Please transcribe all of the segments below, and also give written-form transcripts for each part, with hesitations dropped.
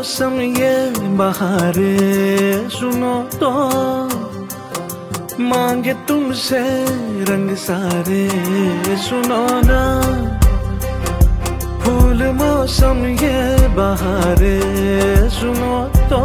मौसम ये बहारे सुनो तो मांगे तुमसे रंग सारे सुनो ना। फूल मौसम ये बहारे सुनो तो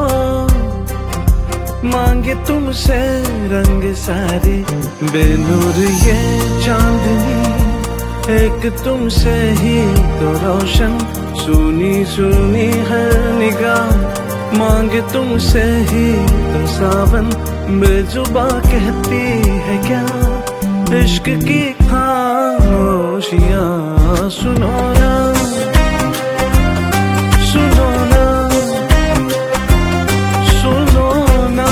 मांगे तुमसे रंग सारे। बेनूर ये चांदनी एक तुमसे ही तो रोशन, सुनी सुनी हर निगाह मांगे तुमसे ही तो सावन। बेजुबा कहती है क्या इश्क की खामोशियां सुनो ना, सुनो ना, सुनो ना।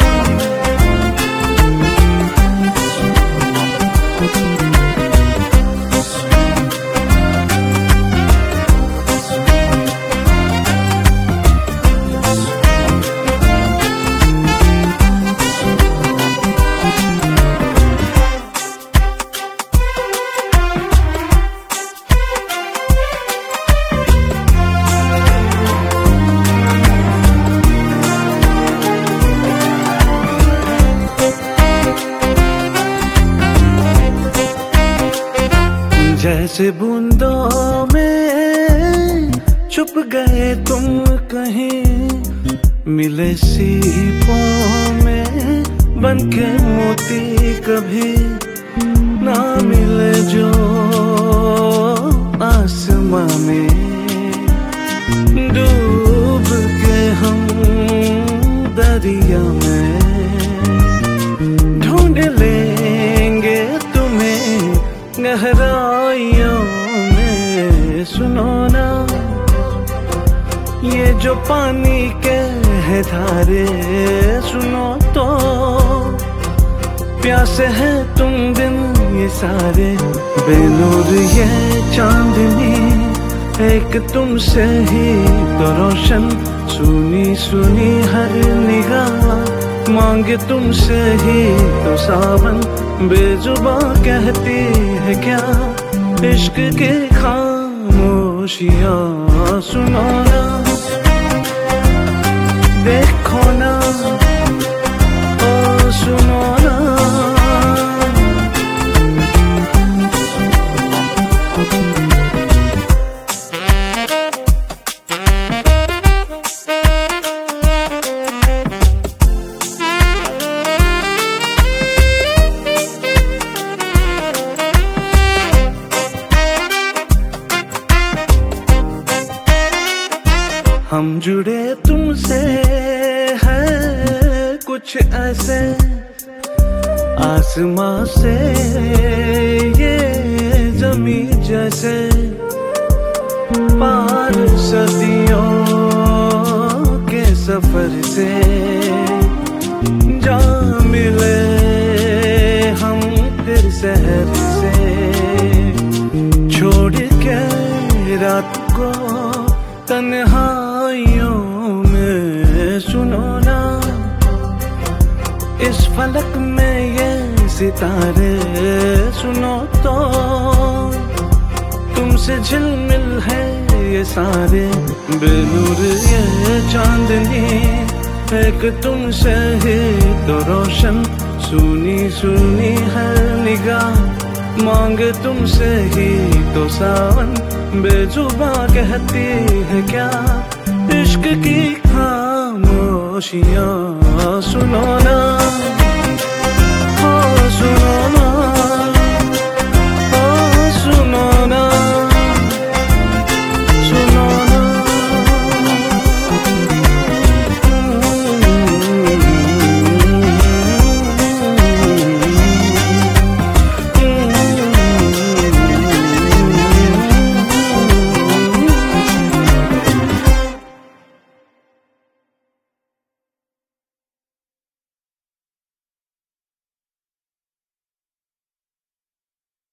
जैसे बूंदों में छुप गए तुम कहीं, मिले सीपों में बनके मोती कभी ना मिले जो आसमां में। डूब के हम दरिया में ढूंढ लेंगे तुम्हें गहराइयों में सुनो ना। ये जो पानी के है धारे सुनो तो प्यासे है तुम दिन ये सारे। बेनूर ये चांदनी एक तुमसे ही तो रोशन, सुनी सुनी हर निगाह मांगे तुमसे ही तो सावन। बेजुबा कहती है क्या इश्क की खामोशियां सुनो ना, देखो ना, ओ सुनो ना। हम जुड़े तुमसे है कुछ ऐसे आसमां से ये जमी जैसे, पार सदियों के सफर से जा मिले हम फिर शहर से। छोड़ के रात को तन्हाइयों में सुनो ना। इस फलक में ये सितारे सुनो तो तुमसे झिलमिल है ये सारे। बेनूर ये चांदनी एक तुमसे ही तो रोशन, सुनी सुनी हर निगाह मांगे तुमसे ही तो सावन। बेजुबा कहती है क्या इश्क की खामोशियां सुनो ना।